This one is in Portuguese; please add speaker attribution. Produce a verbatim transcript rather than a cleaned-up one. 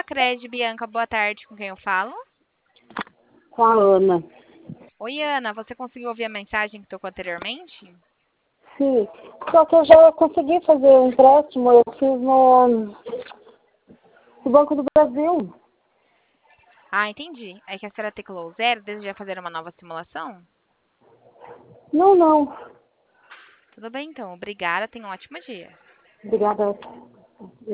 Speaker 1: Cicred, Bianca, boa tarde. Com quem eu falo?
Speaker 2: Com a Ana.
Speaker 1: Oi, Ana, você conseguiu ouvir a mensagem que tocou anteriormente?
Speaker 2: Sim. Só que eu já consegui fazer um empréstimo, eu fiz no, no Banco do Brasil.
Speaker 1: Ah, entendi. É que a senhora teclou zero, deseja fazer uma nova simulação?
Speaker 2: Não, não.
Speaker 1: Tudo bem, então. Obrigada, tenha um ótimo dia.
Speaker 2: Obrigada.